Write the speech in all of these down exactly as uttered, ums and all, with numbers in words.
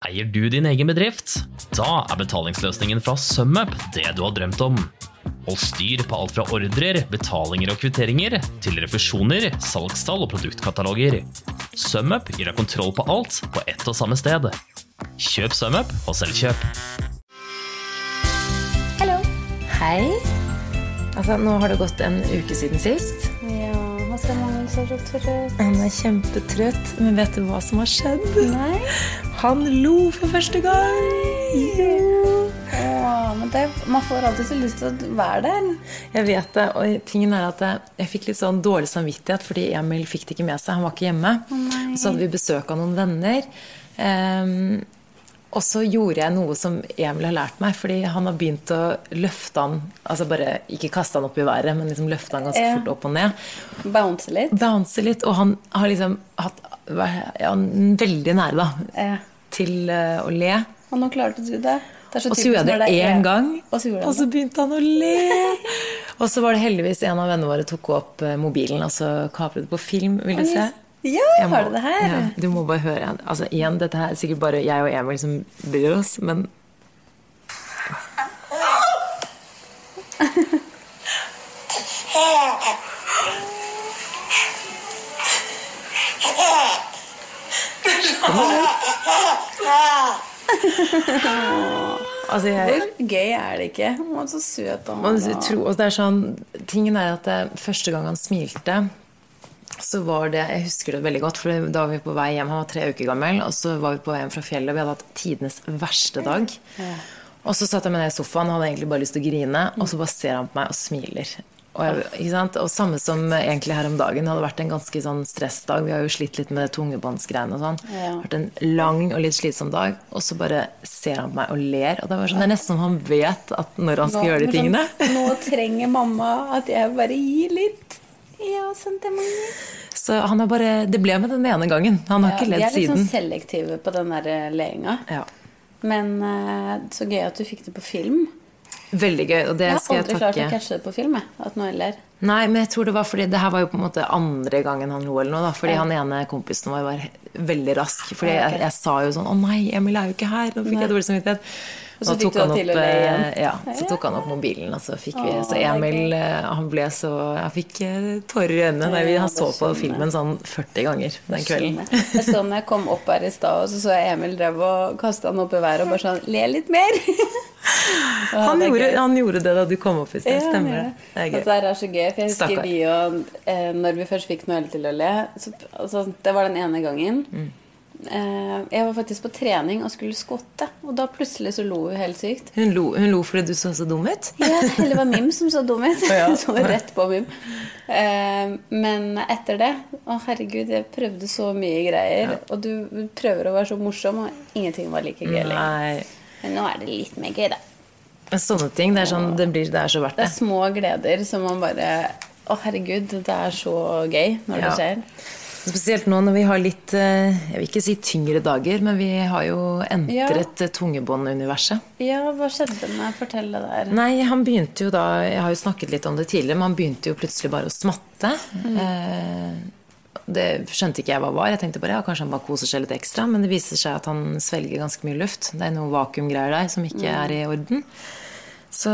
Eier du din egen bedrift? Da er betalingsløsningen fra SumUp det du har drømt om. Hold styr på alt fra ordrer, betalinger og kvitteringer, til refusjoner, salgstall og produktkataloger. SumUp gir deg kontroll på alt på ett og samme sted. Kjøp SumUp og Selvkjøp. Hallo. Hei. Altså, nå har det gått en uke siden sist. Ja, hva skal man så så trøtt? Han er kjempetrøtt, men vet du hva som har skjedd? Nei. Han lo for første gang. Jo. Åh, men det, man får alltid så lyst til å være der. Jeg vet det, og tingen er at jeg, jeg fikk litt sånn dårlig samvittighet, fordi Emil fikk det ikke med seg, han var ikke hjemme. Nei. Og så hadde vi besøk av noen venner. Um, og så gjorde jeg noe som Emil har lært meg, fordi han har begynt å løfte han, altså bare ikke kaste han opp i været, men liksom løfte han ganske Ja. fort opp og ned. Bounce litt. Bounce litt, og han har liksom hatt, ja, veldig nære da, Ja. til uh, å le. Og nå klarte du det. Det er så Og så typisk gjorde jeg når det er- en gang, Og så gjorde han og så det. begynte han å le. Og så var det heldigvis en av vennene våre tok opp eh, mobilen, og så kapret det på film, vil du se? Ja, Jeg må- har du det her? Ja, du må bare høre. Altså igjen, dette her er sikkert bare jeg og Emil som bryr oss, men... Altså jeg... Hvor gøy er det ikke? Han var så søt. Og Man han tror, og det er sånn, tingen er at det, første gang han smilte, så var det, jeg husker det veldig godt, for da var vi på vei hjem, han var tre uker gammel, og så var vi på vei hjem fra fjellet, og vi hadde hatt tidenes verste dag. Ja. Og så satt jeg med ned i sofaen, og hadde egentlig bare lyst til å grine, og så bare ser han på meg og smiler. Og, jeg, ikke sant? Og samme som egentlig her om dagen, det hadde vært en ganske sånn stressdag, vi har jo slitt litt med tungebåndsgreiene og sånn. Ja. Det har vært en lang og litt slitsom dag, og så bare ser han på meg og ler, og det var sånn, det er nesten som han vet at når han skal Nå- gjøre de tingene. Sånn, nå trenger mamma at jeg bare gir litt. Ja, sentimeter. Så han har bare, det ble med den ene gangen. Han har ikke De ledd er litt siden. sånn selektive på den der leinga. Ja. Men eh, så gøy at du fikk det på film. Veldig gøy, og det Jeg har skal jeg aldri klart å takke. catche det på film, jeg, at noen ler. Nei, men jeg tror det var fordi det her var jo på en måte andre gangen han lo eller noe, da. Fordi Ja. han ene kompisen vår var veldig rask. Fordi Ja, ok. jeg, jeg sa jo sånn, å nei, Emil er jo ikke her. Nå fikk Nei. jeg dårlig samvittighet. Og så Da fikk tok du han han til opp, å le igjen. eh, Ja, så Ja. tok han opp mobilen, og så fikk vi, Å, så det er Emil, gøy. eh, han ble så, jeg fikk eh, tårer i øynene. Nei, vi, Ja, han det så på skjønner jeg. filmen sånn førti ganger den kvelden. Jeg så når jeg kom opp her i stad, og så så jeg Emil drev og kastet han opp i været og bare sånn, le litt mer. Ja, Han det er gjorde, gøy. han gjorde det da du kom opp i sted, Ja, han stemmer gjør det? Det er Dette gøy. her er så gøy, for jeg husker Stakkar. vi og eh, når vi først fikk Noelle til å le, så, altså, det var den ene gangen. Mm. Eh, jeg var faktisk på trening og skulle skotte, og da plutselig så lo hun helt sykt. Hun lo, hun lo fordi du så så dum ut? Ja, eller det var Mim som så dum ut. Ja. Så rett på Mim. Eh, men etter det, å herregud, jeg prøvde så mye greier, og du prøver å være så morsom, og ingenting var like gøy lenger. Nei. Men nå er det litt mer gøy, da. Men sånne ting, det er, sånn, det, blir, det er så verdt Det det. er små gleder som man bare, å herregud, det er så gøy når det Ja. skjer. Spesielt nå når vi har litt, eh, jeg vil ikke si tyngre dager, men vi har jo entret ja. tungebånduniverset. Ja, hva skjedde med å fortelle det der? Nei, han begynte jo da, jeg har jo snakket litt om det tidligere, men han begynte jo plutselig bare å smatte. Mm. Eh, det skjønte ikke jeg hva var. Jeg tenkte bare, ja, kanskje han bare koser seg litt ekstra, men det viser seg at han svelger ganske mye luft. Det er noen vakuumgreier der som ikke mm. er i orden. Så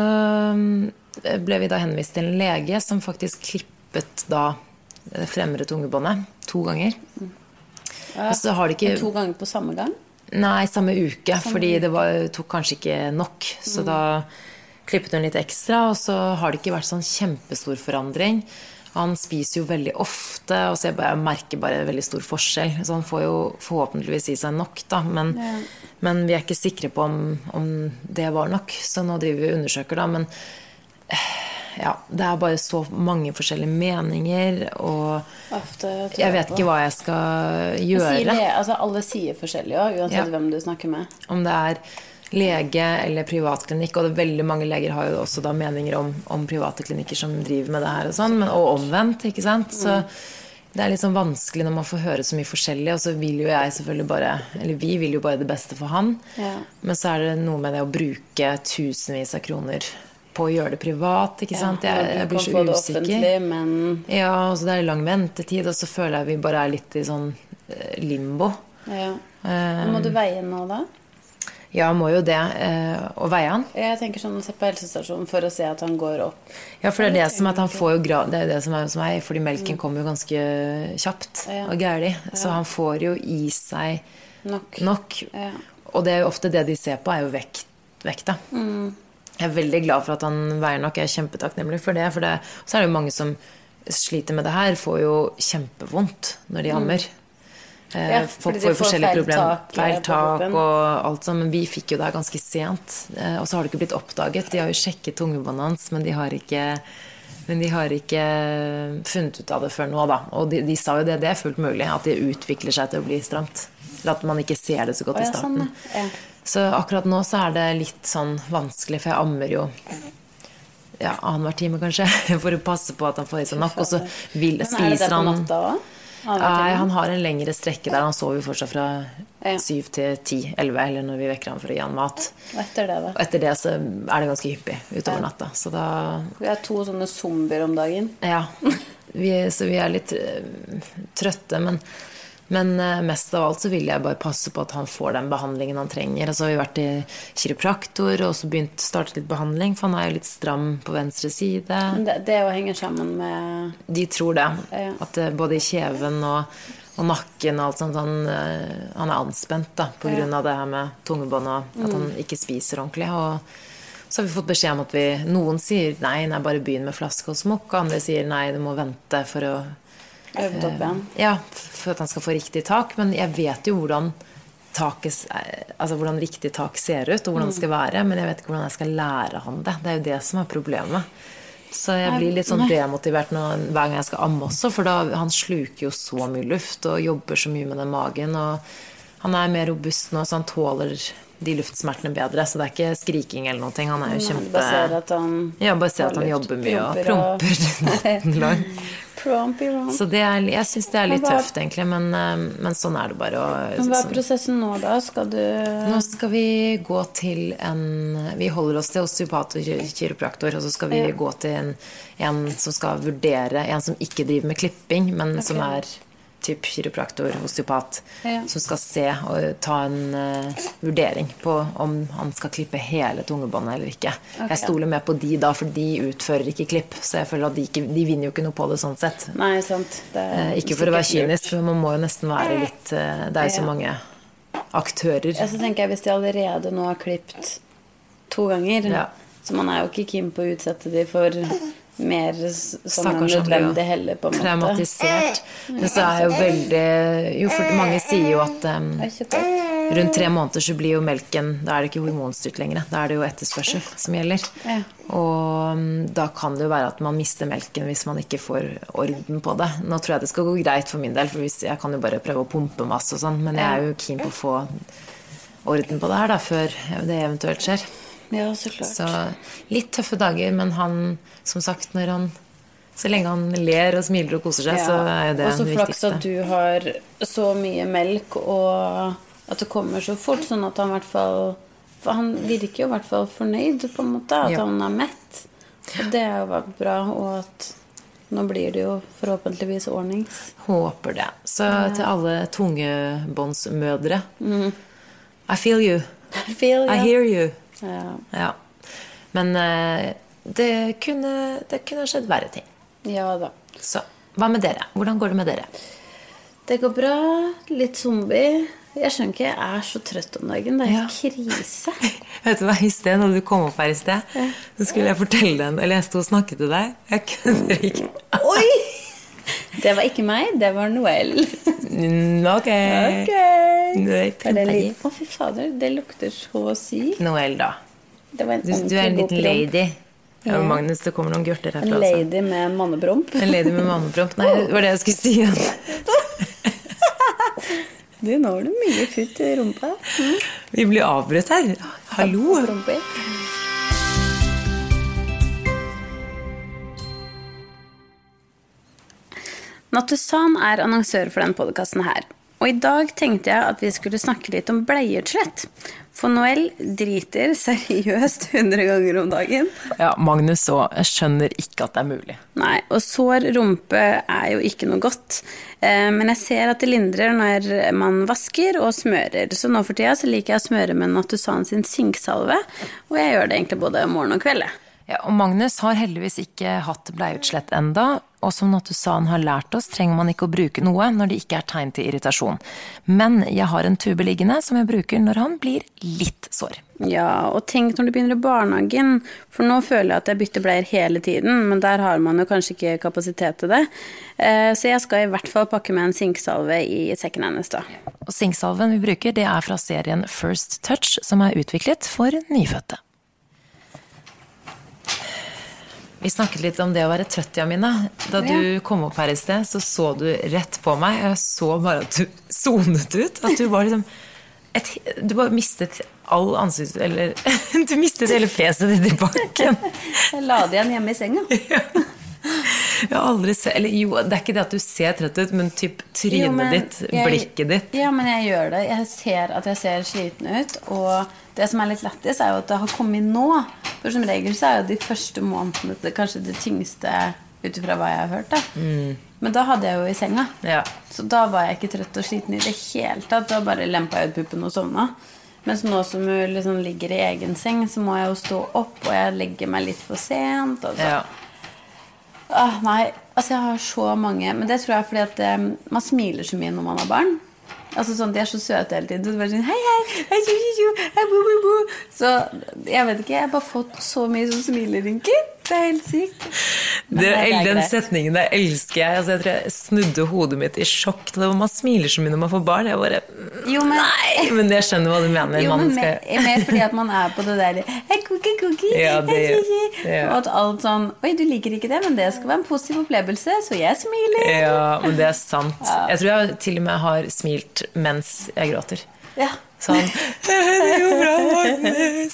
ble vi da henvist til en lege som faktisk klippet da det fremre tungebåndet to ganger. Mm. Ja, og så har det ikke... To ganger på samme gang? Nei, samme uke, samme fordi uke. det var, tok kanskje ikke nok. Så mm. da klippet hun litt ekstra, og så har det ikke vært sånn kjempestor forandring. Han spiser jo veldig ofte, og så jeg, bare, jeg merker bare veldig stor forskjell. Så han får jo forhåpentligvis i seg nok, da. Men, ja. men vi er ikke sikre på om, om det var nok. Så nå driver vi og undersøker, da. Men ja, det er bare så mange forskjellige meninger, og Ofte, jeg vet ikke hva jeg skal gjøre. Sier det, altså, alle sier forskjellig, ja, uansett ja. hvem du snakker med. Om det er lege eller privatklinikk, og det veldig mange leger har jo også da meninger om, om private klinikker som driver med det her og sånn, men, og omvendt, ikke sant? Så det er litt sånn vanskelig når man får høre så mye forskjellig, og så vil jo jeg selvfølgelig bare, eller vi vil jo bare det beste for han, ja. men så er det noe med det å bruke tusenvis av kroner på å gjøre det privat, ikke sant? Ja, jeg, jeg blir så få det usikker. offentlig, men... Ja, og så det er lang ventetid, og så føler jeg vi bare er litt i sånn limbo. Ja. Må du veie nå da? Ja, må jo det. Og veie han. Jeg tenker sånn å se på helsestasjonen for å se at han går opp. Ja, for det er det som at han får jo grad, det er det som er hos meg, fordi melken kommer jo ganske kjapt og gærlig. Så han får jo i seg nok. nok. Ja. Og det er jo ofte det de ser på, er jo vekt, vekta. Mm. Jeg er veldig glad for at han veier nok. Jeg er kjempetakknemlig for det. For det. Så er det jo mange som sliter med det her, får jo kjempevondt når de ammer. Mm. Ja, folk får jo forskjellige problemer, feil tak og alt sånt, men vi fikk jo det ganske sent, og så har det ikke blitt oppdaget. De har jo sjekket tungebåndet hans, men de har ikke, men de har ikke funnet ut av det før nå da, og de, de sa jo det, det er fullt mulig at det utvikler seg til å bli stramt, eller at man ikke ser det så godt i starten. Ja. Så akkurat nå så er det litt sånn vanskelig, for jeg ammer jo ja, annenhver time kanskje, for å passe på at han får i seg nok, og så vil, spiser han... Men er det det på natta også? Nei, han har en lengre strekke der. Han sover jo fortsatt fra ja. syv til ti, elleve, eller når vi vekker han for å gi han mat. Og etter det da? Og etter det så er det ganske hyppig utover ja. natta. Så da... Vi er to sånne zombier om dagen. Ja, vi, så vi er litt uh, trøtte, men, men uh, mest av alt så vil jeg bare passe på at han får den behandlingen han trenger. Og så har vi vært i kiropraktor, og så begynt startet litt behandling, for han er jo litt stram på venstre side. Det, det jo henger sammen med... De tror det, ja. at uh, både i kjeven og, og nakken og alt sånt, han, uh, han er anspent da, på grunn av det her med tungebånd og at han ikke spiser ordentlig. Og så har vi fått beskjed om at vi, noen sier nei, nei, bare begynn med flaske og smokk, og andre sier nei, du må vente for å øvd opp igjen. Ja, for at han skal få riktig tak, men jeg vet jo hvordan taket, altså hvordan riktig tak ser ut, og hvordan det skal være, men jeg vet ikke hvordan jeg skal lære han det. Det er jo det som er problemet. Så jeg blir litt sånn demotivert når, hver gang jeg skal amme også, for da, han sluker jo så mye luft, og jobber så mye med den magen, og han er mer robust nå, så han tåler de luftsmertene bedre, så det er ikke skriking eller noe. Han er jo kjempe... Bare ser at han... Ja, bare ser at han jobber mye og promper natten lang. Så det er, jeg synes det er litt hva, tøft egentlig, men, men sånn er det bare. Og, men hva er prosessen nå da? Skal du... Nå skal vi gå til en... Vi holder oss til osteopat og kiropraktor, og så skal vi ja. gå til en, en som skal vurdere, en som ikke driver med klipping, men okay. som er typ kiropraktor, osteopat, ja. som skal se og ta en uh, vurdering på om han skal klippe hele tungebåndet eller ikke. Okay. Jeg stoler med på de da, for de utfører ikke klipp, så jeg føler at de, ikke, de vinner jo ikke noe på det sånn sett. Nei, sant. Det er uh, ikke for å være kynisk, for man må jo nesten være litt, uh, det er jo så mange aktører. Ja, så tenker jeg, hvis de allerede nå har klippet to ganger, ja. så man er jo ikke keen på å utsette de for... mer som en nødvendig heller på en måte. Traumatisert. Men så er jo veldig... Jo, for mange sier jo at um, rundt tre måneder så blir jo melken, da er det ikke hormonstyrt lenger, da er det jo etterspørsel som gjelder. Ja. Og um, da kan det jo være at man mister melken hvis man ikke får orden på det. Nå tror jeg det skal gå greit for min del, for hvis, jeg kan jo bare prøve å pumpe masse og sånn, men jeg er jo keen på å få orden på det her da, før det eventuelt skjer. Ja, så klart. Så litt tøffe dager, men han, som sagt, når han, så lenge han ler og smiler og koser seg, ja. så er det det viktigste. Og så flaks at du har så mye melk, og at det kommer så fort, sånn at han i hvert fall, for han virker jo i hvert fall fornøyd på en måte, at ja. han er mett. Og det har jo vært bra, og at nå blir det jo forhåpentligvis ordnings. Håper det. Så til alle tungebåndsmødre, mm. I feel you. I feel you. I hear you. Ja. ja. Men uh, det kunne det kunne skjedd verre ting. Ja da. Så, hva med dere? Hvordan går det med dere? Det går bra. Litt zombie. Jeg skjønner ikke, jeg er så trøtt om dagen. Det er ja. krise. Vet du hva, i sted, når du kom opp her i sted, ja. så skulle jeg fortelle den, eller jeg stod og snakket til deg. Jeg kunne ikke. Oi! Det var ikke meg, det var Noel. Mm, ok. Ok. Å, oh, fy fader, det lukter så sykt. Noel, da. Det var en du, du er en liten lady. Ja, ja. Magnus, det kommer noen gørter herfra. En lady altså. Med mannepromp. En lady med mannepromp. Nei, det var det jeg skulle si. Du, nå har du mye futt i rumpa. Mm. Vi blir avbrutt her. Hallo. Natusan er annonsør for den podcasten her. Og i dag tenkte jeg at vi skulle snakke litt om bleieutslett. For Noel driter seriøst hundre ganger om dagen. Ja, Magnus så, jeg skjønner ikke at det er mulig. Nei, og sår rumpe er jo ikke noe godt. Eh, men jeg ser at det lindrer når man vasker og smører. Så nå for tida så liker jeg å smøre med Natusan sin sinksalve. Og jeg gjør det egentlig både morgen og kveld. Ja, og Magnus har heldigvis ikke hatt bleieutslett enda, og som Natusan har lært oss, trenger man ikke å bruke noe når det ikke er tegn til irritasjon. Men jeg har en tube liggende som jeg bruker når han blir litt sår. Ja, og tenk når du begynner i barnehagen, for nå føler jeg at jeg bytter bleier hele tiden, men der har man jo kanskje ikke kapasitet til det. Så jeg skal i hvert fall pakke med en sinksalve i sekken hennes da. Og sinksalven vi bruker, det er fra serien First Touch, som er utviklet for nyfødte. Vi snakket litt om det å være trøtt, Jamina. Da du kom opp her i sted, så så du rett på meg. Jeg så bare at du sonet ut. At du var liksom... Et, du bare mistet all ansikt... Eller du mistet hele fjeset ditt i bakken. Jeg la det igjen hjemme i senga. Ja. Jeg har aldri sett... Eller jo, det er ikke det at du ser trøtt ut, men typ trynet jo, men ditt, jeg, blikket ditt. Ja, men jeg gjør det. Jeg ser at jeg ser sliten ut, og... Det som er litt lettis er jo at det har kommet nå. For som regel så er jo de første månedene det, kanskje det tyngste utifra hva jeg har hørt. Da. Mm. Men da hadde jeg jo i senga. Ja. Så da var jeg ikke trøtt og sliten i det hele tatt. Da bare lempet jeg ut puppen og sovna. Mens nå som hun liksom ligger i egen seng, så må jeg jo stå opp, og jeg legger meg litt for sent. Og så. Ja. Ah, nei, altså jeg har så mange. Men det tror jeg fordi at um, man smiler så mye når man har barn. Altså sånn, de er så søte hele tiden. Du bare sånn, hei, hei, hei, hei, hei, bu, bu, bu. Så jeg vet ikke, jeg har bare fått så mye som smilerynker. Det er helt sykt. Det, det er den setningen der elsker jeg. Altså, jeg tror jeg snudde hodet mitt i sjokk. Det var man smiler så mye når man får barn. Jeg bare, jo, men, nei, men jeg skjønner hva du mener. Jo, men skal... mer, mer fordi at man er på det der, hei, cookie, cookie, ja, det, ja. Og at alt sånn, oi, du liker ikke det, men det skal være en positiv opplevelse, så jeg smiler. Ja, men det er sant. Ja. Jeg tror jeg til og med har smilt mens jeg gråter. Ja. Sånn, det er jo bra, Magnus.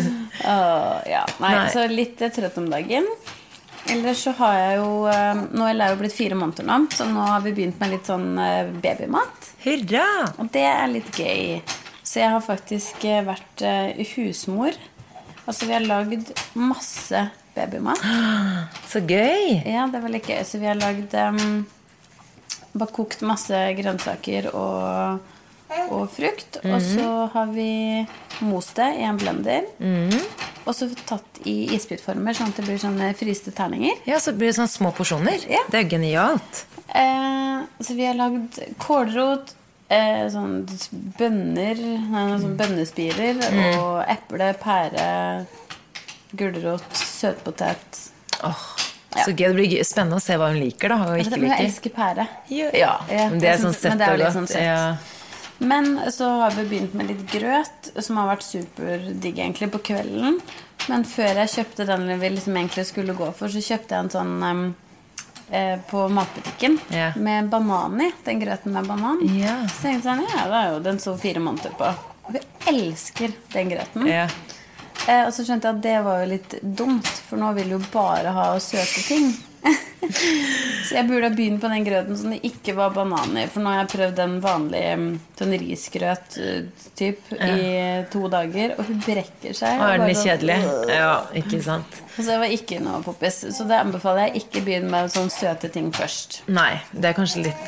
uh, ja, nei, nei, så litt trøtt om dagen. Ellers så har jeg jo, nå er jeg jo blitt fire måneder nå, så nå har vi begynt med litt sånn babymat. Hurra! Og det er litt gøy. Så jeg har faktisk vært husmor. Altså vi har laget masse babymat. Så gøy! Ja, det var litt gøy. Så vi har laget, um, bare kokt masse grønnsaker og... og frukt, mm. og så har vi most det i en blender, mm. og så tatt i isbitformer, sånn at det blir sånne fryste terninger. Ja, så blir det sånne små porsjoner. Ja. Det er genialt. Eh, så vi har lagd kålrot, eh, sånn bønner, nei, sånn bønnespirer, mm. og eple, pære, gulrot, søtpotet. Åh, ja. Så gøy, det blir spennende å se hva hun liker da, og ikke liker. Jeg elsker pære. Ja, ja. Men det er sånn søtt og godt. Sånn søtt. Ja. Men så har vi begynt med litt grøt, som har vært superdigg egentlig på kvelden. Men før jeg kjøpte den vi liksom egentlig skulle gå for, så kjøpte jeg en sånn um, eh, på matbutikken yeah. med banan i, den grøten med banan. Yeah. Så tenkte jeg sånn, ja, det er jo den så fire måneder på. Og jeg elsker den grøten. Yeah. Eh, og så skjønte jeg at det var jo litt dumt, for nå vil jo bare ha søte ting. Så jeg burde ha begynt på den grøten som det ikke var banan i. For nå har jeg prøvd den vanlige sånn risgrøt typ ja. i to dager, og hun brekker seg. Og er den litt kjedelig? Ja, ikke sant. Så det var ikke noe poppis. Så det anbefaler jeg ikke begynne med sånne søte ting først. Nei, det er kanskje litt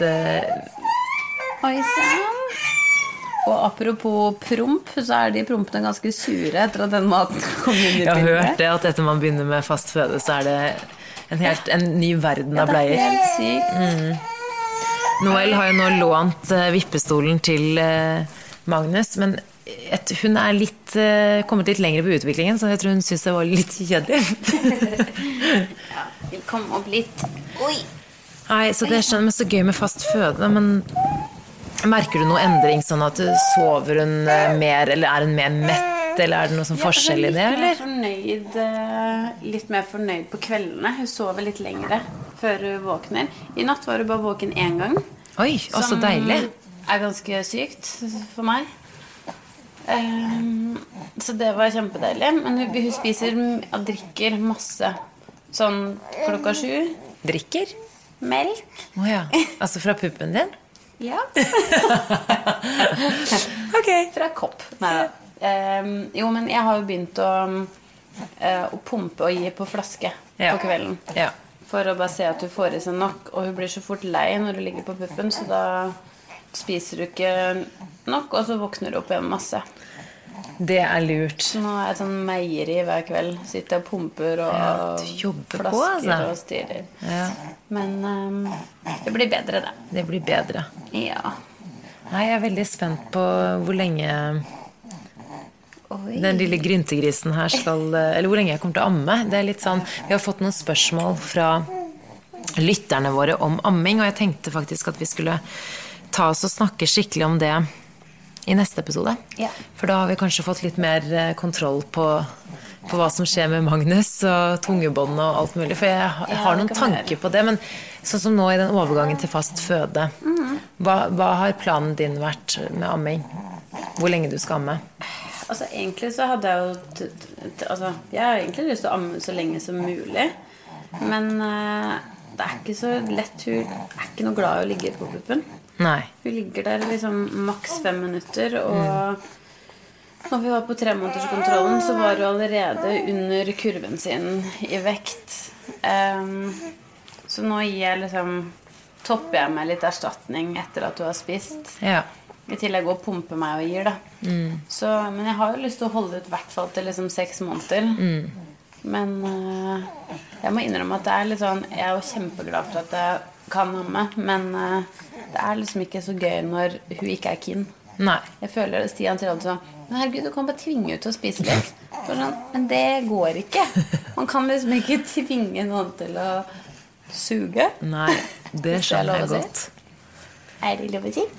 uh... Oi, sann. Og apropos promp, så er de prompene ganske sure etter at den maten kom inn i bildet. Jeg har hørt det, at etter man begynner med fast føde, så er det en, helt, en ny verden av bleier. Ja, det er helt sykt. Mm. Noel har jo nå lånt uh, vippestolen til uh, Magnus, men et, hun er litt, uh, kommet litt lenger på utviklingen, så jeg tror hun synes det var litt kjedelig. Ja, vi kom opp litt. Oi! Nei, så det er sånn, men så gøy med fast føde, men merker du noe endring, sånn at du sover hun mer, eller er hun mer mett, eller er det noe sånn forskjell i det, eller? Fornøyd, litt mer fornøyd på kveldene. Hun sover litt lengre før hun våkner. I natt var hun bare våken en gang. Oi, også deilig. Som er ganske sykt for meg. Um, så det var kjempedeilig. Men hun, hun spiser og drikker masse. Sånn klokka sju. Drikker? Melk. Åja, altså fra puppen din? Ja. Ok. Fra kopp. Neida. Um, jo, men jeg har jo begynt å, uh, å pumpe og gi på flaske Ja. på kvelden. Ja. For å bare se at du får i seg nok. Og hun blir så fort lei når du ligger på puppen, så da spiser du ikke nok, og så våkner du opp igjen masse. Det er lurt. Så nå er jeg sånn meieri hver kveld. Sitter og pumper og Ja, du jobber flasker på, altså. og styrer. Ja. Men um, det blir bedre, det. Det blir bedre. Ja. Nei, jeg er veldig spent på hvor lenge Oi. den lille gryntegrisen her skal, eller hvor lenge jeg kommer til å amme. Det er litt sånn, vi har fått noen spørsmål fra lytterne våre om amming, og jeg tenkte faktisk at vi skulle ta oss og snakke skikkelig om det i neste episode. Ja. For da har vi kanskje fått litt mer kontroll på, på hva som skjer med Magnus og tungebånd og alt mulig. For jeg, jeg har Ja, noen det kan tanker på det, men sånn som nå i den overgangen til fast føde, Mhm. hva, hva har planen din vært med amming? Hvor lenge du skal amme? Altså, egentlig så hadde jeg jo t t altså, jeg har egentlig lyst til å amme så lenge som mulig. Men uh, det er ikke så lett. Hun er ikke noe glad i å ligge på puppen. Nei. Hun ligger der liksom maks fem minutter, og når vi var på tremånederskontrollen, så var hun allerede under kurven sin i vekt. Um, så nå gir jeg liksom, topper jeg meg litt erstatning etter at hun har spist. Ja. I tillegg å pumpe meg og gir det. Mm. Så, men jeg har jo lyst til å holde ut i hvert fall til liksom seks måneder. Mm. Men uh, jeg må innrømme at det er litt sånn, jeg er jo kjempeglad for at jeg kan amme, men uh, det er liksom ikke så gøy når hun ikke er keen. Nei. Jeg føler det, Stian sier alltid sånn, men herregud, du kan bare tvinge ut til å spise litt. Så sånn, men det går ikke. Man kan liksom ikke tvinge noen til å suge. Nei, det Hvis det er lov skjønner jeg å si. godt. Er det lov å si?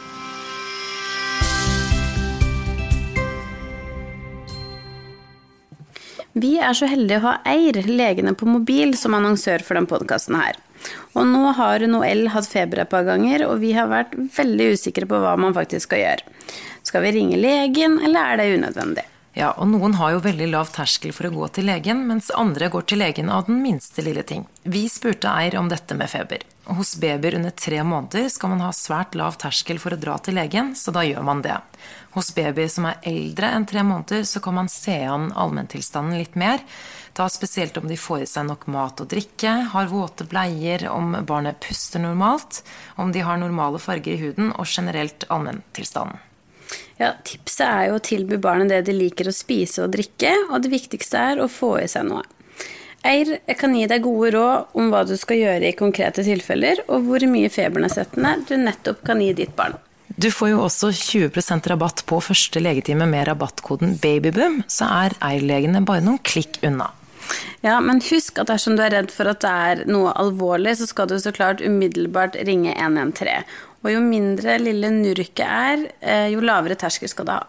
Vi er så heldige å ha Eir, legene på mobil, som annonsør for den podcasten her. Og nå har Noel hatt feber et par ganger, og vi har vært veldig usikre på hva man faktisk skal gjøre. Skal vi ringe legen, eller er det unødvendig? Ja, og noen har jo veldig lav terskel for å gå til legen, mens andre går til legen av den minste lille ting. Vi spurte Eir om dette med feber. Hos babyer under tre måneder skal man ha svært lav terskel for å dra til legen, så da gjør man det. Hos babyer som er eldre enn tre måneder, så kan man se an allmenntilstanden litt mer. Da spesielt om de får i seg nok mat og drikke, har våte bleier, om barnet puster normalt, om de har normale farger i huden og generelt allmenntilstanden. Ja, tipset er jo å tilby barnet det de liker å spise og drikke, og det viktigste er å få i seg noe. Eir kan gi deg gode råd om hva du skal gjøre i konkrete tilfeller, og hvor mye febernedsettende du nettopp kan gi ditt barn. Du får jo også tjue prosent rabatt på første legetime med rabattkoden BABYBOOM, så er Eir-legene bare noen klikk unna. Ja, men husk at dersom du er redd for at det er noe alvorlig, så skal du så klart umiddelbart ringe en en tre. Og jo mindre lille nurket er, jo lavere terskel skal du ha.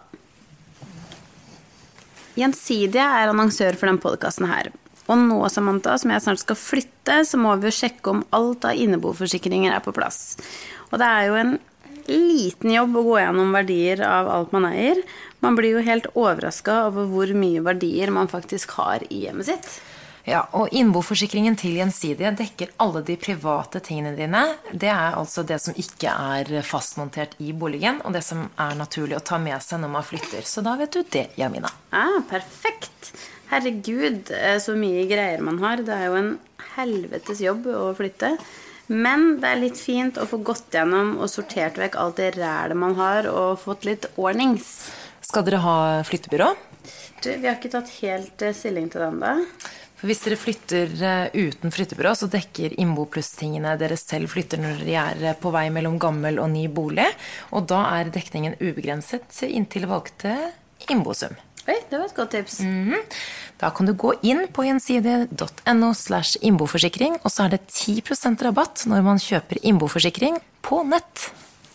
Gjensidige er annonsør for den podcasten her. Og nå, Samantha, som jeg snart skal flytte, så må vi jo sjekke om alt av inneboforsikringer er på plass. Og det er jo en liten jobb å gå gjennom verdier av alt man eier. Man blir jo helt overrasket over hvor mye verdier man faktisk har i hjemmet sitt. Ja, og innboforsikringen til Gjensidige dekker alle de private tingene dine. Det er altså det som ikke er fastmontert i boligen, og det som er naturlig å ta med seg når man flytter. Så da vet du det, Jamina. Ah, perfekt. Herregud, så mye greier man har. Det er jo en helvetes jobb å flytte. Men det er litt fint å få gått gjennom og sortert vekk alt det rælet man har, og fått litt ordnings. Skal dere ha flyttebyrå? Du, vi har ikke tatt helt stilling til den da. For hvis dere flytter uten flyttebyrå, så dekker Innbo Pluss-tingene dere selv flytter når dere er på vei mellom gammel og ny bolig, og da er dekningen ubegrenset inntil valgte Innbo-sum. Oi, det var et godt tips. Mm-hmm. Da kan du gå inn på gjensidige.no slash innboforsikring, og så er det ti prosent rabatt når man kjøper innboforsikring på nett.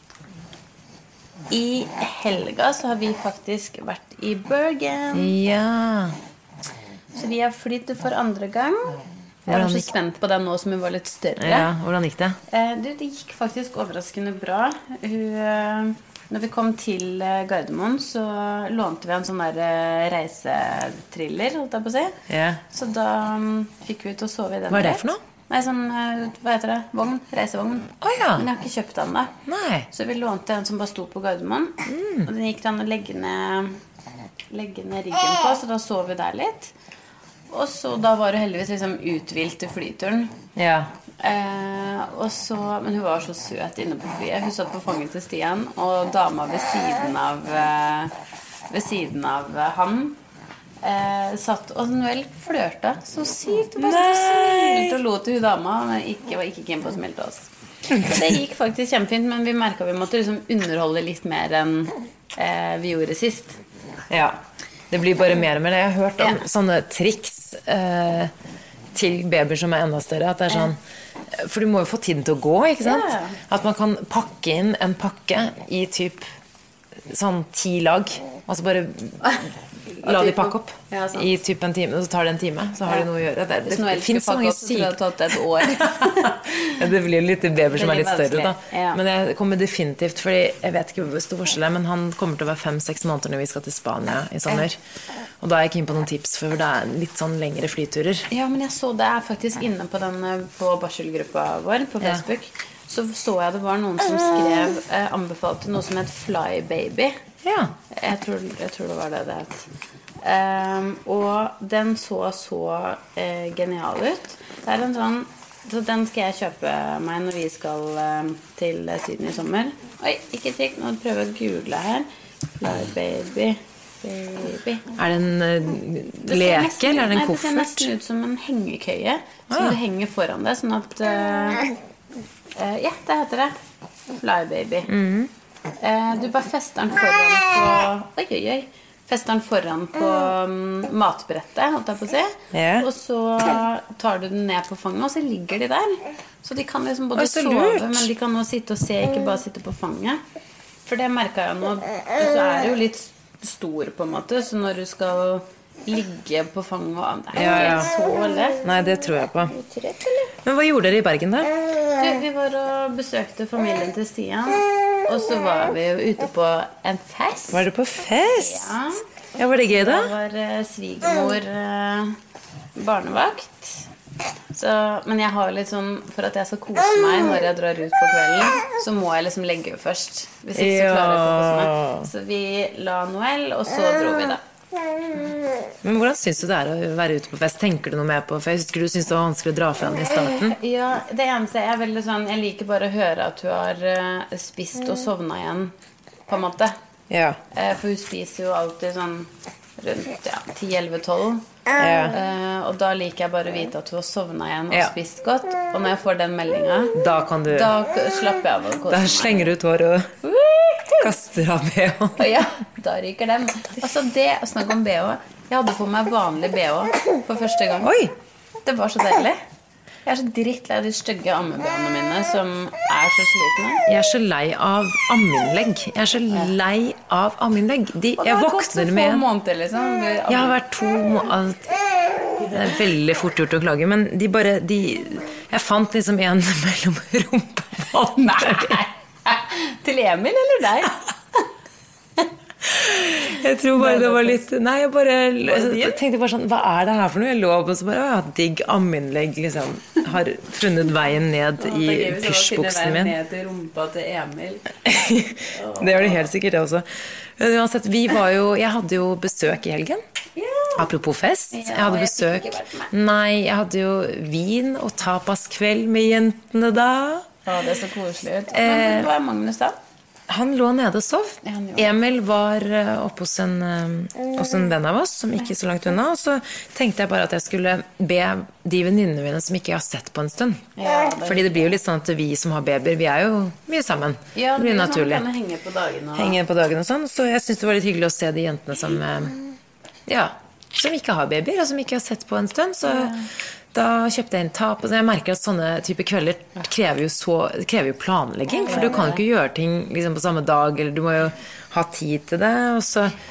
I helga så har vi faktisk vært i Bergen. Ja. Så vi har flyttet for andre gang. Jeg var så spent på den nå som hun var litt større. Ja, hvordan gikk det? Eh, du, det gikk faktisk overraskende bra. Hun, når vi kom til Gardermoen, så lånte vi en sånn der reisetriller, holdt jeg på å si. Ja. Så da um, fikk vi til å sove i den. Hva er det for noe? Nei, sånn, hva heter det? Vogn, reisevogn. Å ja. Men jeg har ikke kjøpt den da. Nei. Så vi lånte en som bare sto på Gardermoen. Mm. Og den gikk den å legge ned, legge ned riggen på, så da sov vi der litt. Og så da var det heldigvis liksom uthvilt til flyturen. Ja. Eh, og så, men hun var så søt inne på flyet. Hun satt på fanget til Stian, og dama ved siden av, eh, ved siden av han eh, satt, og Noel flørte så sykt, og bare smilte og lo til hun dama, men ikke, var ikke keen på å smilte oss. Så det gikk faktisk kjempefint, men vi merket vi måtte liksom underholde litt mer enn eh, vi gjorde sist. Ja, det blir bare mer og mer. Jeg har hørt om ja. sånne triks eh, til babyer som er enda større, at det er sånn, for du må jo få tiden til å gå, ikke sant? Ja. At man kan pakke inn en pakke i typ sånn ti lag, altså bare la de pakke opp ja, i typ en time, og så tar det en time, så har ja. de noe å gjøre. Det, det, det finnes så mange syk... det tatt et år. Ja, det blir litt babyer som er litt større da. Ja. Men det kommer definitivt, fordi jeg vet ikke hvor stor forskjell er, men han kommer til å være fem-seks måneder når vi skal til Spania i sommer. Og da er jeg ikke inn på noen tips, for det er litt sånn lengre flyturer. Ja, men jeg så det er faktisk inne på den på barselgruppa vår på Facebook. Ja. Så så jeg det var noen som skrev eh, anbefalte noe som het Fly Baby. Ja. Jeg tror, jeg tror det var det det het. Um, og den så så eh, genial ut. Det er en sånn, så den skal jeg kjøpe meg når vi skal eh, til Syden i sommer. Oi, ikke trikk, nå prøver jeg å google her. Fly Baby. Baby. Er det en uh, leke, nesten, eller er det en koffert? Nei, det ser nesten ut som en hengekøye som ah. du henger foran deg, sånn at uh, uh, ja, det heter det Fly Baby. Mm. uh, Du bare fester den foran på Oi, oi, oi Fester den foran på um, matbrettet, holdt jeg på å si yeah. Og så tar du den ned på fanget, og så ligger de der. Så de kan liksom både sove, lurt. Men de kan også sitte og se, ikke bare sitte på fanget. For det merket jeg nå. Så er det jo litt stor på en måte, så når du skal ligge på fanget, det er ja, ja. Ikke så lett. Nei, det tror jeg på. Men hva gjorde dere i Bergen da? Du, vi var og besøkte familien til Stian, og så var vi jo ute på en fest. Var dere på fest? Ja. Ja, var det gøy da? Da var uh, svigermor uh, barnevakt. Så, men jeg har litt sånn, for at jeg skal kose meg når jeg drar ut på kvelden, så må jeg liksom legge først. Hvis ikke så klarer jeg ikke å kose meg. Så vi la Noel, og så dro vi da. Men hvordan synes du det er å være ute på fest? Tenker du noe mer på fest? Husker du synes det var vanskelig å dra fra den i starten? Ja, det eneste er veldig sånn, jeg liker bare å høre at du har uh, spist og sovnet igjen, på en måte. Ja. Uh, for hun spiser jo alltid sånn rundt ja, ti elleve tolv. Ja. Uh, og da liker jeg bare å vite at du har sovnet igjen og ja. Spist godt. Og når jeg får den meldingen, da, kan du... da slapper jeg av og koser meg. Da slenger du ut hår og kaster av B H. Ja, da ryker den. Altså det, å snakke om B H, jeg hadde på meg vanlig B H for første gang. Oi. Det var så deilig. Jeg er så drittlei av de stygge ammebønene mine som er så slitne. Jeg er så lei av amminnlegg. Jeg er så lei av amminnlegg. De, jeg våkner med en... måneder, liksom. Jeg har vært to måneder... Det er veldig fort gjort å klage, men de bare... De, jeg fant liksom en mellom rumpa. Nei! Til Emil eller deg? Jeg tror bare det var litt Nei, jeg bare jeg tenkte bare sånn, hva er det her for noe? Jeg lå opp og så bare, ja, digg amminnlegg liksom, har funnet veien ned i pysjbuksen min. Ned til rumpa til Emil. Det var det helt sikkert det også. Uansett, vi var jo, jeg hadde jo besøk i helgen. Apropos fest, jeg hadde besøk Nei, jeg hadde jo vin og tapaskveld med jentene da. Ja, det er så koselig ut. Men hva er Magnus da? Han lå nede og sov. Emil var oppe hos en, hos en venn av oss, som ikke så langt unna, og så tenkte jeg bare at jeg skulle be de venninnene mine som ikke jeg har sett på en stund. Ja, det fordi det blir jo litt sånn at vi som har babyer, vi er jo mye sammen. Ja, det blir naturlig. Sånn, kan henge på dagen og... Henge på dagen og sånn, så jeg synes det var litt hyggelig å se de jentene som, ja, som ikke har babyer, og som ikke har sett på en stund, så... Ja. Da kjøpte jeg en tap, og jeg merker at sånne type kvelder krever jo, så, krever jo planlegging, for du kan jo ikke gjøre ting liksom på samme dag, eller du må jo ha tid til det, og så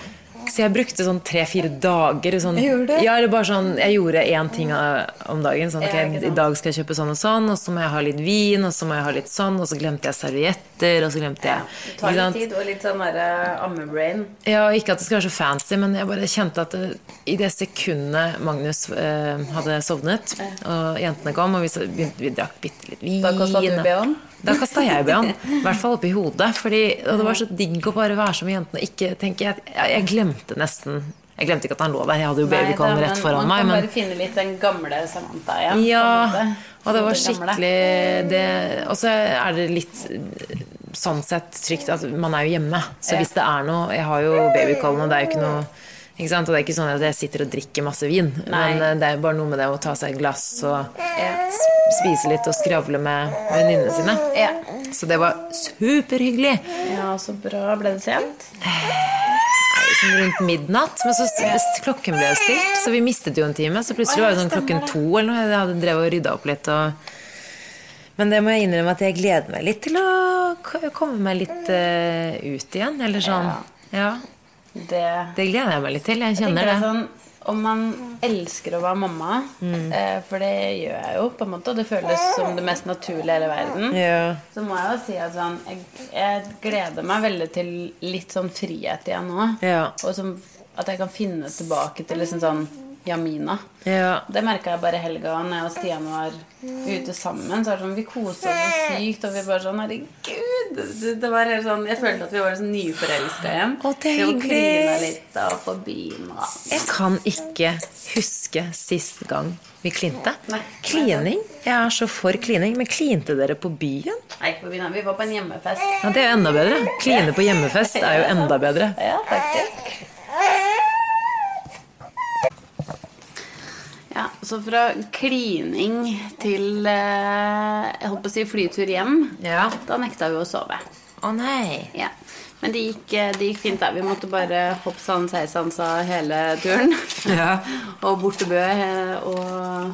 Så jeg brukte sånn tre-fire dager sånn, Gjorde du? ja, eller bare sånn, jeg gjorde en ting om dagen sånn, ok, Ja, ikke sant. i dag skal jeg kjøpe sånn og sånn, og så må jeg ha litt vin, og så må jeg ha litt sånn, og så glemte jeg servietter, og så glemte jeg Det tar ikke litt sant? tid og litt sånn der uh, ammebrain. Ja, ikke at det skal være så fancy, men jeg bare kjente at det, i det sekundet Magnus eh, hadde sovnet, og jentene kom, og vi, så, vi, vi drakk bitte litt vin. Da kastet du B-en? Da kastet jeg B en, i hvert fall oppi hodet, fordi og det var så digg å bare være som jentene, ikke tenke, jeg, jeg glemte nesten, jeg glemte ikke at han lå der, jeg hadde jo babycallen rett foran meg. Man kan Men, bare finne litt den gamle Samantha igjen. ja, på en måte. og det var Det gamle. skikkelig, det, og så er det litt sånn sett trygt at man er jo hjemme, så Ja. hvis det er noe, jeg har jo babycallen, og det er jo ikke noe, ikke sant? Og det er ikke sånn at jeg sitter og drikker masse vin, Nei. men eh, det er bare noe med det å ta seg et glass og Ja. spise litt og skravle med venninnene sine. Ja. Så det var superhyggelig. ja, så bra. Ble det sent? Sånn rundt midnatt, men så s- klokken ble jo stilt, så vi mistet jo en time, så plutselig var det sånn klokken to eller noe, jeg hadde drevet og ryddet opp litt, og... Men det må jeg innrømme at jeg gleder meg litt til å k- komme meg litt eh, ut igjen, eller sånn, ja, Det det gleder jeg meg litt til, jeg Jeg kjenner tenker det. sånn, om man elsker å være mamma, Mm. eh, for det gjør jeg jo på en måte, og det føles som det mest naturlige i hele verden, Ja, så må jeg jo si at sånn, jeg, jeg gleder meg veldig til litt sånn frihet igjen nå. ja, Og som, at jeg kan finne tilbake til liksom sånn Jamina. ja, Det merket jeg bare i helga når jeg og Stian var ute sammen. Så var det sånn, vi koste oss så sykt, og vi bare sånn, herregud. Det, det var helt sånn, jeg følte at vi var sånn nyforelsket igjen. Å, det er Vi var hyggelig. klina litt da på byen. Og... jeg kan ikke huske sist gang vi klinte. Nei. Klining, jeg er så for klining, men klinte dere på byen? Nei, på byen, vi var på en hjemmefest. Ja, det er jo enda bedre. Kline på hjemmefest er jo enda bedre. Ja, faktisk. Ja, så fra klining til, eh, jeg holdt på å si flytur hjem, Ja. da nekta vi å sove. Å nei. Ja, men det gikk, det gikk fint da. Vi måtte bare hoppe sann, seisann, sa hele turen. Ja. Og bortebø eh, og...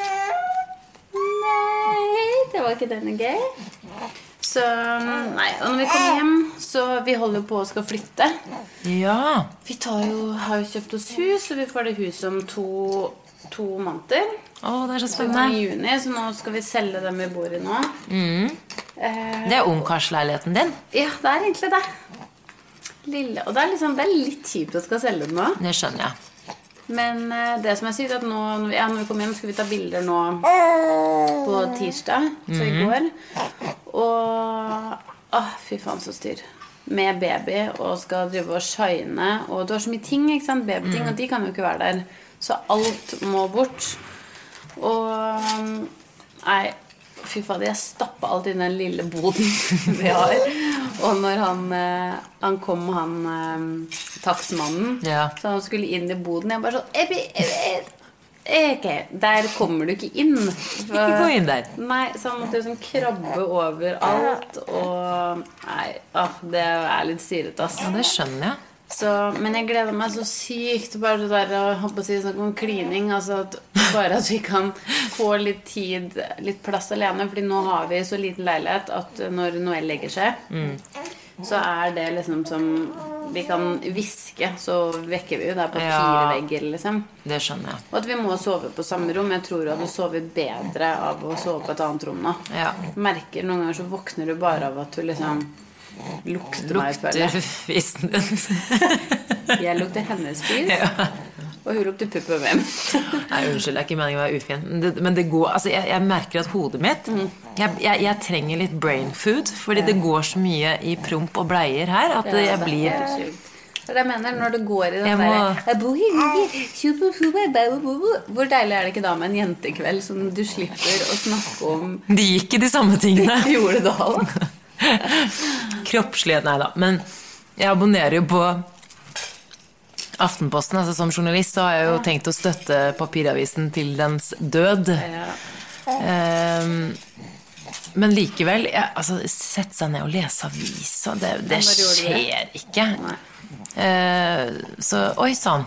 Nei, det var ikke denne gøy. Så, nei, og når vi kommer hjem, så vi holder på å skal flytte. Ja. Vi tar jo, har jo kjøpt oss hus, og vi får det huset om to, to måneder. Å, det er så Så i spennende. juni, så nå skal vi selge dem vi bor i nå. Eh, Det er ungkarsleiligheten din. Ja, det er egentlig det. Lille, og det er, liksom, det er litt kjipt å skal selge den nå. Det skjønner jeg. Men eh, det som er sykt, at nå, ja, når vi kommer hjem, skal vi ta bilder nå på tirsdag, så i går. Og åh, fy faen så styr. Med baby, og skal drive og shine. Og du har så mye ting, ikke sant? Babyting, og de kan jo ikke være der. Så alt må bort. Og nei, fy faen, jeg stappet alt i den lille boden vi har. Og når han, eh, han kom, han eh, takstmannen, Ja. så han skulle inn i boden, jeg bare sånn Ebi, Ebi, Ok, der kommer du ikke inn. For, Ikke gå inn der. Nei, så han måtte jo sånn krabbe over alt. Og nei, ah, det er litt styret, ass. Ja, det skjønner jeg. Så, men jeg gleder meg så sykt. Bare det der å holdt på å si sånn om klining. Altså at, bare at vi kan få litt tid, litt plass alene. Fordi nå har vi så liten leilighet at når Noel legger seg, Mm. så er det liksom som vi kan hviske, så vekker vi jo. Det er på Ja. fire vegger, liksom. Det skjønner jeg. Og at vi må sove på samme rom. Jeg tror du hadde sovet bedre av å sove på et annet rom nå. Ja. Merker noen ganger så våkner du bare av at du liksom lukter meg, føler Lukter jeg. fisen din. Jeg lukter hennes fis, og hun lukter puppen min. Nei, unnskyld, det er ikke meningen å være ufin. Men det, men det går, altså jeg, jeg merker at hodet mitt jeg, jeg, jeg trenger litt brain food. Fordi det går så mye i promp og bleier her at jeg blir Det er sjukt. Det er det jeg mener, når det går i den Jeg må- der Hvor deilig er det ikke da med en jentekveld som du slipper å snakke om? De gikk i de samme tingene. Gjorde det da da? Kroppslighet, nei da. Men jeg abonnerer jo på Aftenposten. Altså som journalist så har jeg jo tenkt å støtte papiravisen til dens død. Ja. Ehm, men likevel, jeg, altså, sette seg ned og lese aviser, det, det Ja, når gjorde du det? skjer ikke. Nei. Eh, så, oi sann.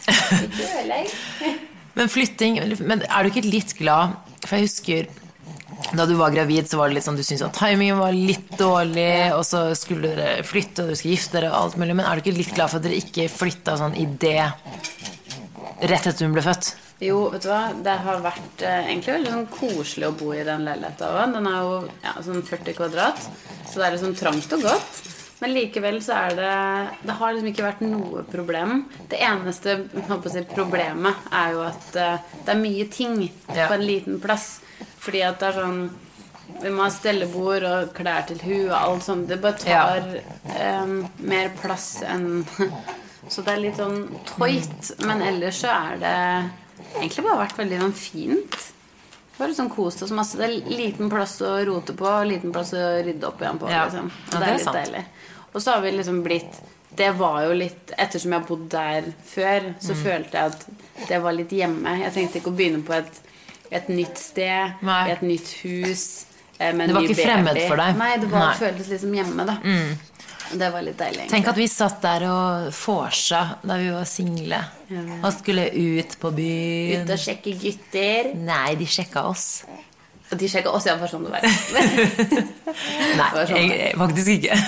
Ikke heller. Men flytting, men er du ikke litt glad? For jeg husker da du var gravid så var det litt sånn, du syntes at timingen var litt dårlig, og så skulle dere flytte, og dere skulle gifte dere og alt mulig, men er du ikke litt glad for at dere ikke flyttet sånn i det rett etter hun ble født? Jo, vet du hva, det har vært eh, egentlig veldig sånn koselig å bo i den leiligheten også. Den er jo ja, sånn førti kvadrat, så det er liksom trangt og godt. Men likevel så er det, det har liksom ikke vært noe problem. Det eneste jeg håper å si, problemet er jo at eh, det er mye ting Ja. på en liten plass. Fordi at det er sånn, vi må ha stellebord og klær til hu og alt sånt. Det bare tar eh, mer plass enn... Så det er litt sånn tøyt, men ellers så er det egentlig bare vært veldig sånn fint. Det var litt sånn kost oss masse. Det er liten plass å rote på, liten plass å rydde opp igjen på. Ja. Liksom. Ja, Og det det er er litt sant. deilig. Og så har vi liksom blitt, det var jo litt, ettersom jeg har bodd der før, så Mm. følte jeg at det var litt hjemme. Jeg tenkte ikke å begynne på et, et nytt sted, Nei. et nytt hus, eh, med en Det var ny ikke fremmed baby. for deg. Nei, det var, Nei. Mm. føltes liksom hjemme da. Det var litt deilig egentlig. Tenk at vi satt der og forsa da vi var single, og skulle ut på byen. Ut og sjekke gutter. Nei, de sjekket oss. Og de sjekket oss, ja, for sånn det var. Nei, var sånn. jeg, faktisk ikke.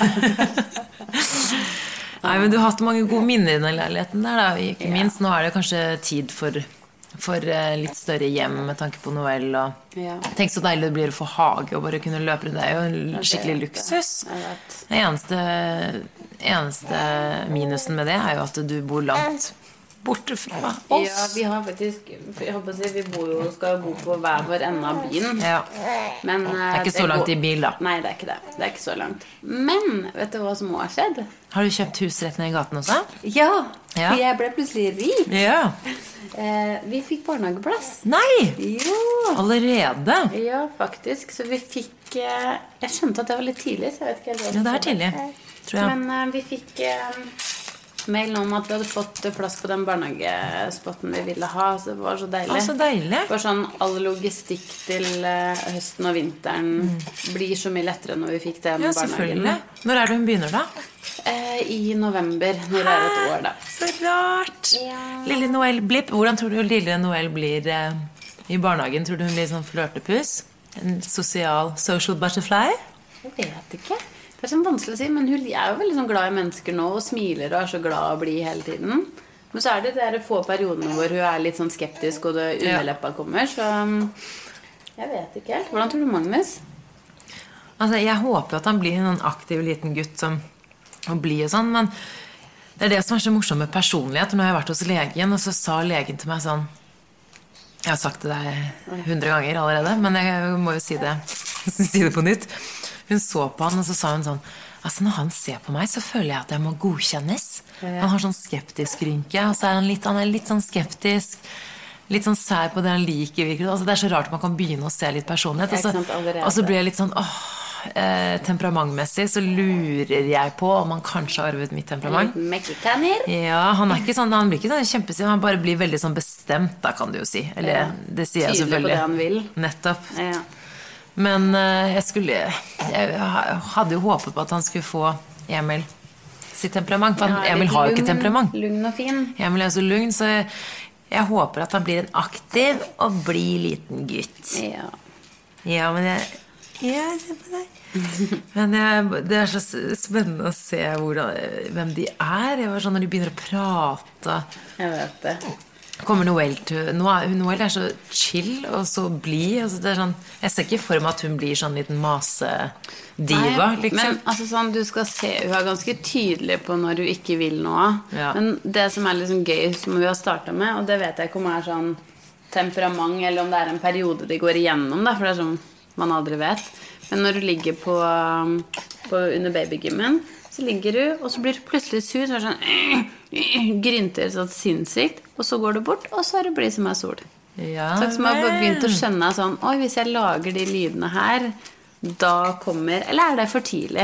Nei, men du har hatt mange gode minner i den leiligheten der da, ikke minst. Nå er det kanskje tid for, for eh, litt større hjem med tanke på Noel. Og Ja. tenk så deilig det blir å få hage og bare kunne løpe rundt. Det er jo en skikkelig vet det. luksus. Jeg vet. Den eneste, eneste minusen med det er jo at du bor langt borte fra oss. Ja, vi har faktisk jeg håper å si, vi bor jo, skal jo bo på hver vår ende av byen. Ja. Men, eh, Det er ikke så langt i bil da. Nei, det er ikke det. Det er ikke så langt. Men vet du hva som har skjedd? Har du kjøpt hus rett ned i gaten også? Ja, Ja. jeg ble plutselig rik. Ja. Eh, vi fikk barnehageplass. Nei! Jo. Allerede? Ja, faktisk. Så vi fikk eh, Jeg skjønte at det var litt tidlig, så jeg vet ikke helt hva Ja, som det er skjedde. tidlig, tror jeg. Men eh, vi fikk eh, mail om at vi hadde fått plass på den barnehagespotten vi ville ha. Så det var så deilig. Å, så deilig. For sånn all logistikk til eh, høsten og vinteren blir så mye lettere når vi fikk den Ja, barnehagen. selvfølgelig. Når er det hun begynner da? Eh, I november, når det er et år, da. Så rart. Ja. Lille Noel Blipp. Hvordan tror du lille Noel blir eh, i barnehagen? Tror du hun blir sånn flørtepus? En sosial, social butterfly? Jeg vet ikke. Det er sånn vanskelig å si, men hun er jo veldig sånn glad i mennesker nå, og smiler og er så glad å bli hele tiden. Men så er det de der få periodene hvor hun er litt sånn skeptisk, og det underleppa kommer, så um, jeg vet ikke helt. Hvordan tror du Magnus? Altså, jeg håper at han blir en sånn aktiv liten gutt som og blir og sånn, men det er det som er så morsomt med personlighet. Nå har jeg vært hos legen, og så sa legen til meg sånn, jeg har sagt det deg hundre ganger allerede, men jeg må jo si det, si det på nytt. Hun så på han, og så sa hun sånn, altså når han ser på meg, så føler jeg at jeg må godkjennes. Han har sånn skeptisk rynke, og så er han litt, han er litt sånn skeptisk, litt sånn sær på det han liker, virker det. Altså, det er så rart man kan begynne å se litt personlighet, og Ja, ikke sant, så, allerede. og så blir jeg litt sånn, åh, eh, temperamentmessig, så lurer jeg på om han kanskje har arvet mitt temperament. Mexikaner? Ja, han er ikke sånn, han blir ikke sånn kjempesyn, han bare blir veldig sånn bestemt, da kan du jo si. Eller, Ja. det sier jeg Tydelig på selvfølgelig. det han vil. Nettopp. Ja. Men eh, jeg skulle, jeg hadde jo håpet på at han skulle få Emil sitt temperament, for han, Ja, Emil litt har jo ikke lugn- temperament. Lugn og fin. Emil er jo så lugn, så jeg, jeg håper at han blir en aktiv og blid liten gutt. Ja. Ja, men jeg Ja, jeg ser på deg. Men jeg, det er så spennende å se hvordan, hvem de er. Jeg var sånn når de begynner å prate. Jeg vet det. Kommer Noel til Noel Noel er så chill og så blid. Altså det er sånn, jeg ser ikke for meg at hun blir sånn liten masediva. Nei, Liksom. Men altså sånn, du skal se, hun er ganske tydelig på når hun ikke vil noe. Ja. Men det som er liksom gøy, som vi har startet med, og det vet jeg ikke om er sånn temperament, eller om det er en periode de går igjennom, da, for det er sånn man aldri vet. Men når du ligger på, um, på under babygymmen, så ligger du, og så blir du plutselig sur, så er det sånn øh, øh, grynter sånn sinnssykt, og så går du bort, og så er det blid som er sol. Ja, Så som jeg har vel. begynt å skjønne sånn, oi, hvis jeg lager de lydene her, da kommer, eller er det for tidlig?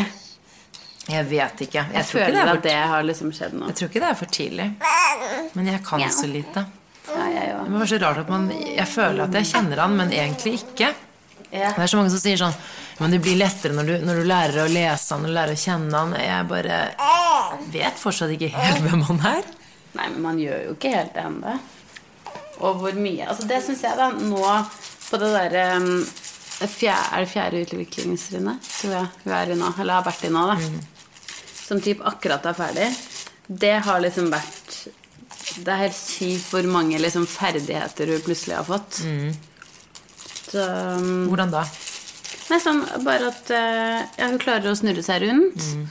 Jeg vet ikke. Jeg, Jeg, tror ikke føler det er at for, det har liksom skjedd nå. jeg tror ikke det er for tidlig. Men jeg kan Ja. så lite. Ja, jeg Det òg. var så rart at man Jeg føler at jeg kjenner han, men egentlig ikke. Ja. Det er så mange som sier sånn, men det blir lettere når du, når du lærer å lese han og lærer å kjenne han. Jeg bare vet fortsatt ikke helt hvem han er. Nei, men man gjør jo ikke helt det enda. Og hvor mye, altså det synes jeg da, nå på det der um, fjerde, er det fjerde utviklingstrinnet, tror jeg vi er i nå, eller har vært i nå, da. Mm. Som typ akkurat er ferdig. Det har liksom vært, det er helt sykt hvor mange liksom ferdigheter du plutselig har fått. Mm. Så, hvordan da? Nei, sånn, bare at ja, hun klarer å snurre seg rundt. Mm.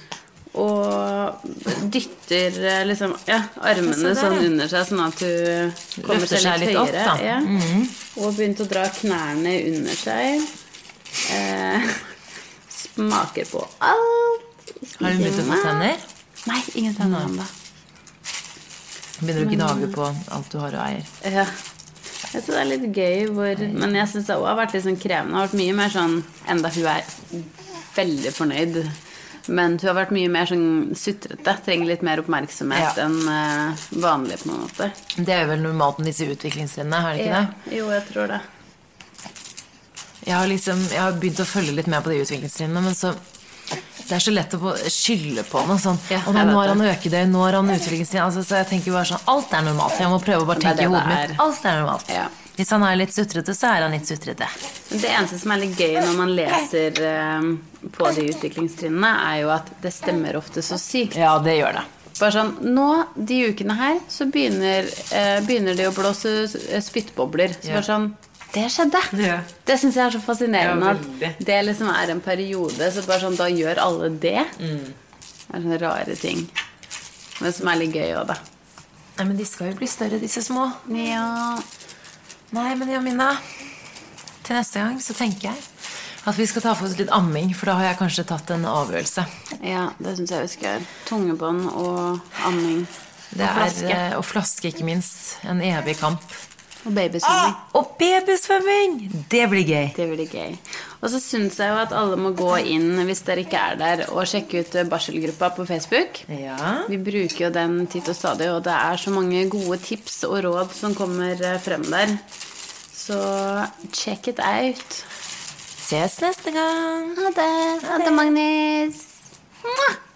Og dytter liksom, ja, armene sånn under seg, sånn at hun kommer seg litt, litt høyere. Opp, ja. Mm. Og begynt å dra knærne under seg. Eh, smaker på alt. Har hun begynt å få tenner? Nei, ingen tenner ennå. Begynner å gnage på alt du har og eier. Ja. Jeg synes det er litt gøy hvor, men jeg synes det også har vært litt sånn krevende. Det har vært mye mer sånn, enda hun er veldig fornøyd, men hun har vært mye mer sånn sutrete, trenger litt mer oppmerksomhet ja. enn vanlig på noen måte. Det er vel normalt med disse utviklingstrinnene, er det ikke ja. det? Jo, jeg tror det. Jeg har liksom, jeg har begynt å følge litt med på de utviklingstrinnene, men så det er så lett å skylde på noe sånn, ja, og nå har han økedøgn, nå har han utviklingstid, altså, så jeg tenker bare sånn, alt er normalt, jeg må prøve å bare tenke i hodet mitt, alt er normalt. Ja. Hvis han er litt sutrete, så er han litt sutrete. Det eneste som er litt gøy når man leser um, på de utviklingstrinnene, er jo at det stemmer ofte så sykt. Ja, det gjør det. Bare sånn, nå, de ukene her, så begynner, uh, begynner de å blåse spyttbobler, så ja. Bare sånn, det skjedde. Ja. Det synes jeg er så fascinerende ja, at det liksom er en periode, så bare sånn, da gjør alle det. Mm. Det er sånne rare ting. Men som er litt gøy også, da. Nei, men de skal jo bli større, disse små. Ja. Nei, men Jamina, til neste gang så tenker jeg at vi skal ta for oss litt amming, for da har jeg kanskje tatt en avgjørelse. Ja, det synes jeg vi skal gjøre. Tungebånd og amming. Det og flaske. Er, og flaske, ikke minst. En evig kamp. Og babysvømming. Ah, og babysvømming! Det blir gøy. Det blir gøy. Og så synes jeg jo at alle må gå inn, hvis dere ikke er der, og sjekke ut barselgruppa på Facebook. Ja. Vi bruker jo den titt og stadig, og det er så mange gode tips og råd som kommer frem der. Så check it out. Ses neste gang. Ha det. Ha det, Magnus. Mwah!